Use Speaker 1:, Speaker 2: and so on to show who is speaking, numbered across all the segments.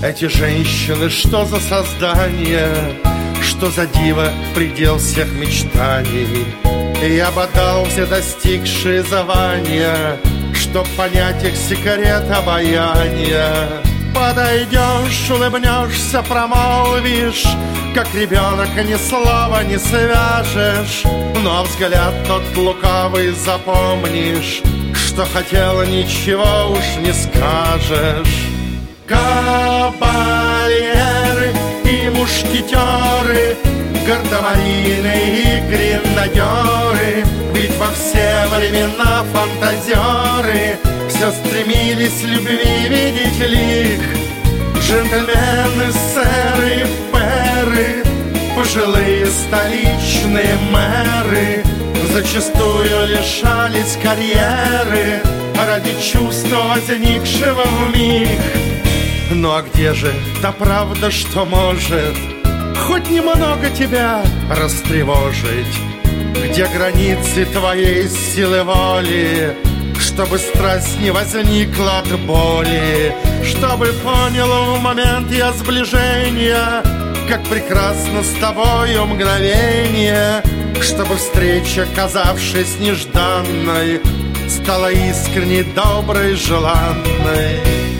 Speaker 1: Эти женщины, что за создание, что за диво, предел всех мечтаний. И я бы дал все достигшие звания, чтоб понять их секрет обаяния. Подойдешь, улыбнешься, промолвишь, как ребенок ни слова не свяжешь. Но взгляд тот лукавый запомнишь, что хотела, ничего уж не скажешь. Кавалеры и мушкетеры, гардемарины и гренадеры, ведь во все времена фантазеры все стремились любви видеть лик. Джентльмены, сэры, пэры, пожилые столичные мэры зачастую лишались карьеры ради чувства, возникшего вмиг. Ну а где же та правда, что может хоть немного тебя растревожить? Где границы твоей силы воли, чтобы страсть не возникла от боли? Чтобы понял в момент я сближения, как прекрасно с тобою мгновение. Чтобы встреча, казавшись нежданной, стала искренней, доброй, желанной.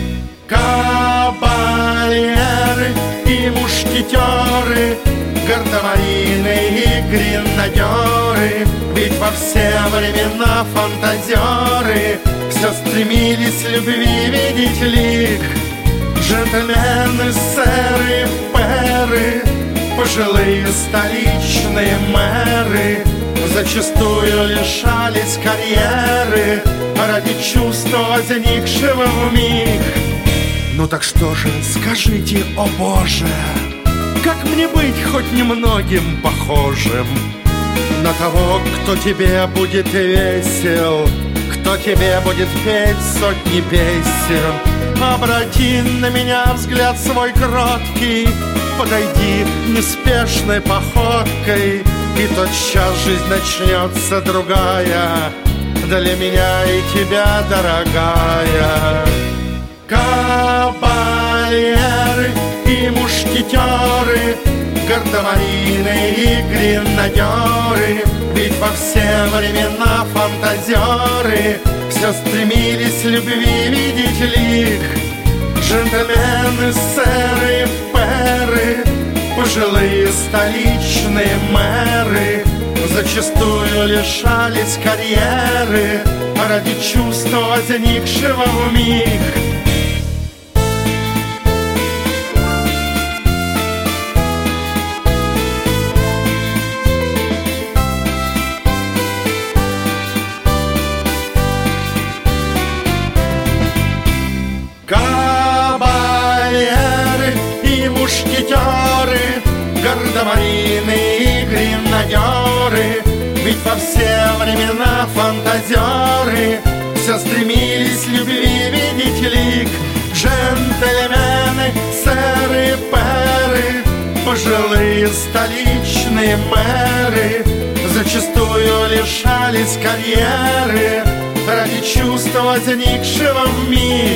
Speaker 1: Кавалеры и мушкетеры, гардемарины и гренадеры, ведь во все времена фантазеры все стремились любви видеть лик. Джентльмены, сэры, пэры, пожилые столичные мэры зачастую лишались карьеры ради чувства, возникшего вмиг. Ну так что же, скажите, о Боже, как мне быть хоть немногим похожим на того, кто тебе будет весел, кто тебе будет петь сотни песен? Обрати на меня взгляд свой кроткий, подойди неспешной походкой, и тотчас жизнь начнется другая, для меня и тебя, дорогая. Кавалеры и мушкетеры, гардемарины и гренадеры, ведь во все времена фантазеры все стремились любви видеть лик. Джентльмены, сэры, пэры, пожилые столичные мэры зачастую лишались карьеры ради чувства, возникшего вмиг. Кавалеры и мушкетеры, гардемарины и гренадеры, ведь во все времена фантазеры все стремились любви видеть лик. Джентльмены, сэры, пэры, пожилые столичные мэры зачастую лишались карьеры ради чувства, возникшего вмиг.